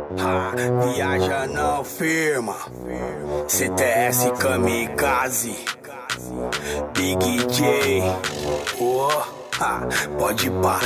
Viaja não firma, CTS Kamikaze, Big J, pode pá,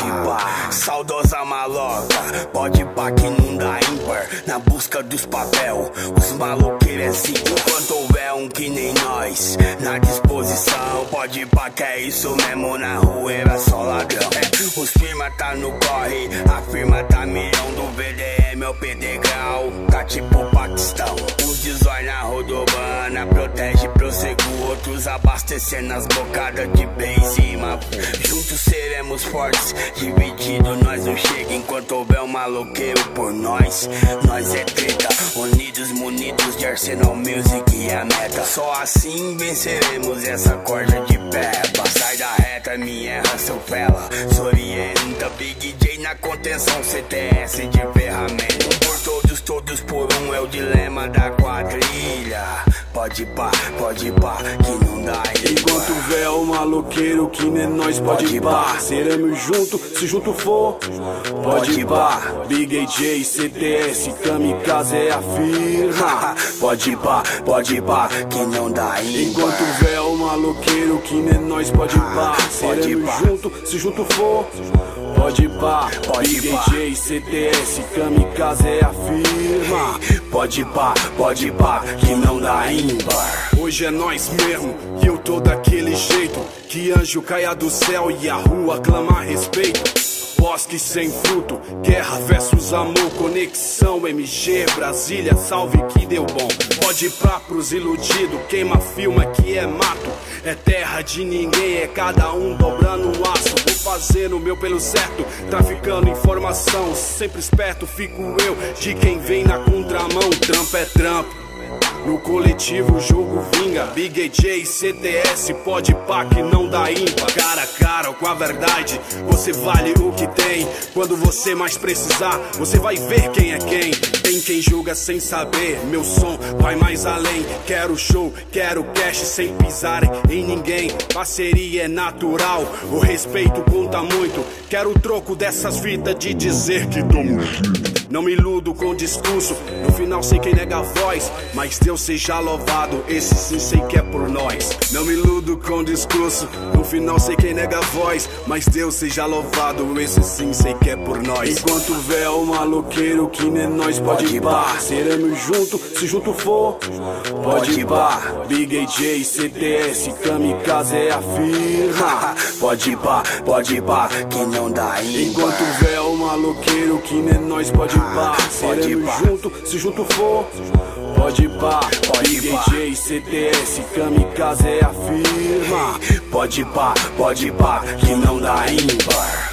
saudosa maloca, pode pá que não dá ímpar, na busca dos papel, os maloqueiros é assim, enquanto houver um que nem nós, na disposição, pode pá que é isso mesmo, na rua era só ladrão, os firma tá no corre, a firma tá milhão do VDM, é o Pedregal, tá tipo Paquistão, os 18 na rodovana, protege, prossego, outros abastecendo as bocadas de benzima. Juntos seremos fortes, dividido nós não chega. Enquanto houver um maloqueiro por nós, nós é treta. Unidos, munidos de Arsenal Music e a meta. Só assim venceremos essa corda de peba. Sai da reta, me erra seu fela. Se orienta, Big J na contenção, CTS de ferramenta. Um por todos, todos por um é o dilema da quadrilha. Pode pá, que não dá ímpar. Enquanto houver o maloqueiro que nem nós, pode pá. Seremos junto, se junto for, pode pá. Big J, CTS, Kamikaze é a firma. Pode pá, que não dá ímpar. Enquanto houver o maloqueiro que nem nós, pode pá. Seremos junto, se junto for, pode pá. Big J, CTS, Kamikaze é a firma. Pode pá, que não dá ímpar. Hoje é nós mesmo, e eu tô daquele jeito, que anjo caia do céu e a rua clama respeito. Bosque sem fruto, guerra versus amor, conexão MG, Brasília, salve que deu bom. Pode pá pros iludidos, queima filma que é mato. É terra de ninguém, é cada um dobrando o aço. Vou fazendo o meu pelo certo, traficando informação. Sempre esperto fico eu, de quem vem na contramão. Trampo é trampo, no coletivo o jogo vinga. Big J, CTS, pode pá que não dá ímpar. Cara a cara com a verdade, você vale o que tem. Quando você mais precisar, você vai ver quem é quem. Tem quem julga sem saber, meu som vai mais além. Quero show, quero cash sem pisar em ninguém. Parceria é natural, o respeito conta muito. Quero o troco dessas fitas de dizer que tamo junto. Não me iludo com discurso, no final sei quem nega a voz, mas Deus seja louvado, esse sim sei que é por nós. Não me iludo com discurso, no final sei quem nega a voz, mas Deus seja louvado, esse sim sei que é por nós. Enquanto houver o maloqueiro que nem nós, pode pá. Seremos junto, se junto for, pode pá. Big J, CTS, Kamikaze é a firma. Pode pá, que não dá ímpar. Enquanto houver o maloqueiro que nem nós, pode pá. Seremos junto, se junto for, pode pá. Big J, CTS, Kamikaze é a firma. Pode pá, que não dá ímpar.